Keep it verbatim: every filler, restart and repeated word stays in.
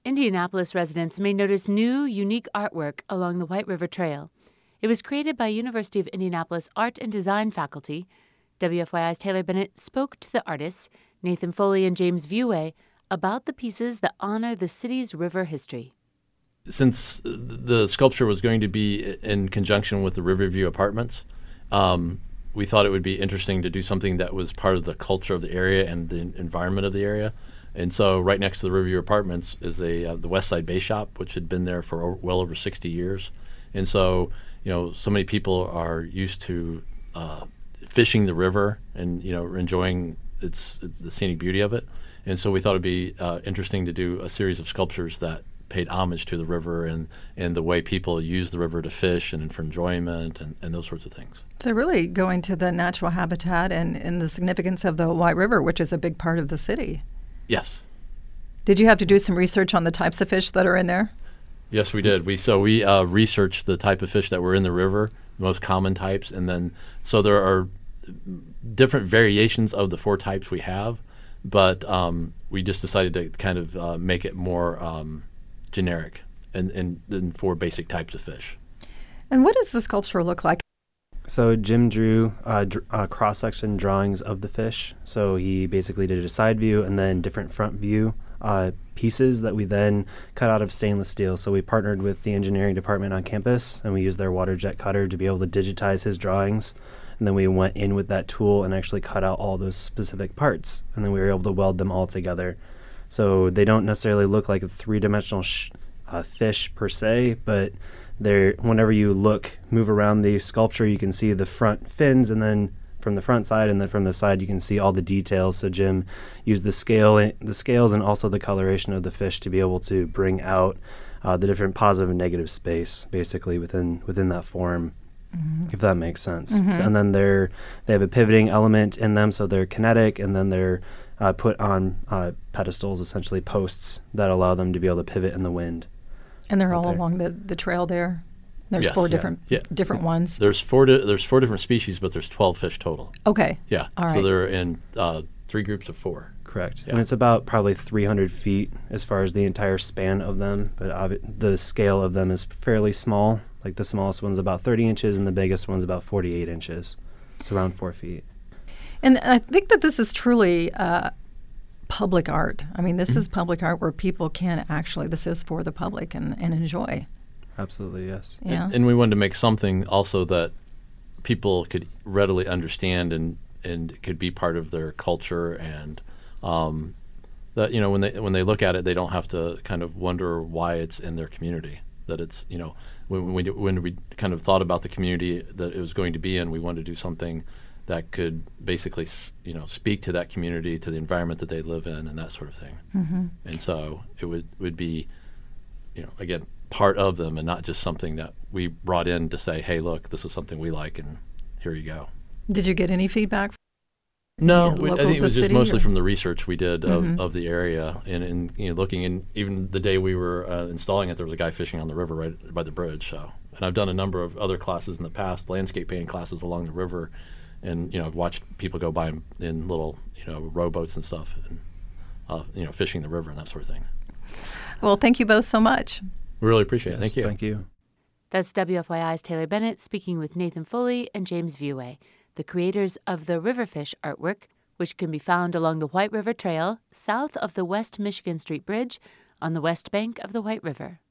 Indianapolis residents may notice new, unique artwork along the White River Trail. It was created by University of Indianapolis art and design faculty. W F Y I's Taylor Bennett spoke to the artists, Nathan Foley and James Vieway, about the pieces that honor the city's river history. Since the sculpture was going to be in conjunction with the Riverview Apartments, um, we thought it would be interesting to do something that was part of the culture of the area and the environment of the area. And so right next to the Riverview Apartments is a uh, the West Side Bay Shop, which had been there for o- well over sixty years. And so, you know, so many people are used to uh, fishing the river and, you know, enjoying its the scenic beauty of it. And so we thought it'd be uh, interesting to do a series of sculptures that paid homage to the river and, and the way people use the river to fish and for enjoyment and, and those sorts of things. So really going to the natural habitat and, and the significance of the White River, which is a big part of the city. Yes. Did you have to do some research on the types of fish that are in there? Yes, we did. We so we uh, researched the type of fish that were in the river, the most common types, and then so there are different variations of the four types we have, but um, we just decided to kind of uh, make it more um, generic and and then four basic types of fish. And what does the sculpture look like? So Jim drew uh, dr- uh, cross-section drawings of the fish. So he basically did a side view and then different front view uh, pieces that we then cut out of stainless steel. So we partnered with the engineering department on campus, and we used their water jet cutter to be able to digitize his drawings. And then we went in with that tool and actually cut out all those specific parts. And then we were able to weld them all together. So they don't necessarily look like a three-dimensional sh- uh, fish per se, but there, whenever you look, move around the sculpture, you can see the front fins, and then from the front side, and then from the side, you can see all the details. So Jim used the scale, the scales, and also the coloration of the fish to be able to bring out uh, the different positive and negative space, basically within within that form, mm-hmm. if that makes sense. Mm-hmm. So, and then they're they have a pivoting element in them, so they're kinetic, and then they're uh, put on uh, pedestals, essentially posts that allow them to be able to pivot in the wind. And they're Right all there. along the, the trail there. There's Yes. four Yeah. different Yeah. different ones. There's four di- there's four different species, but there's twelve fish total. Okay. Yeah. All So right. they're in uh, three groups of four. Correct. Yeah. And it's about probably three hundred feet as far as the entire span of them, but obvi- the scale of them is fairly small. Like the smallest one's about thirty inches and the biggest one's about forty-eight inches. It's around four feet. And I think that this is truly uh, public art. I mean, this is public art where people can actually, this is for the public and, and enjoy. Absolutely, yes. Yeah. And, and we wanted to make something also that people could readily understand and, and could be part of their culture, and um, that, you know, when they when they look at it, they don't have to kind of wonder why it's in their community. That it's, you know, when, when we do- when we kind of thought about the community that it was going to be in, we wanted to do something that could basically, s- you know, speak to that community, to the environment that they live in, and that sort of thing. Mm-hmm. And so it would would be, you know, again, part of them, and not just something that we brought in to say, hey, look, this is something we like, and here you go. Did you get any feedback? No, Yeah, we, I local think it the was just city, mostly or- from the research we did of, Mhm. of the area, and, and you know, looking in. Even the day we were uh, installing it, there was a guy fishing on the river right by the bridge. So, and I've done a number of other classes in the past, landscape painting classes along the river, and you know, I've watched people go by in, in little, you know, rowboats and stuff, and uh, you know, fishing the river and that sort of thing. Well, thank you both so much. We really appreciate it. Yes, Thank you. Thank you. That's W F Y I's Taylor Bennett speaking with Nathan Foley and James Vieway, the creators of the Riverfish artwork, which can be found along the White River Trail south of the West Michigan Street Bridge on the west bank of the White River.